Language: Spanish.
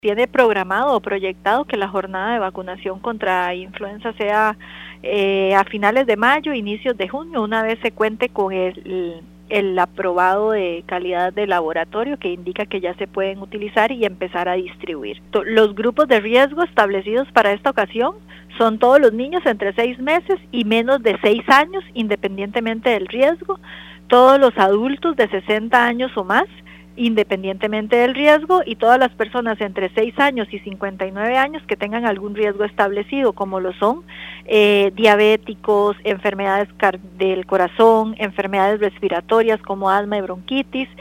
tiene programado o proyectado que la jornada de vacunación contra influenza sea a finales de mayo, inicios de junio, una vez se cuente con el aprobado de calidad de laboratorio que indica que ya se pueden utilizar y empezar a distribuir. Los grupos de riesgo establecidos para esta ocasión son todos los niños entre 6 meses y menos de 6 años, independientemente del riesgo, todos los adultos de 60 años o más, independientemente del riesgo, y todas las personas entre 6 años y 59 años que tengan algún riesgo establecido, como lo son diabéticos, enfermedades del corazón, enfermedades respiratorias como asma y bronquitis,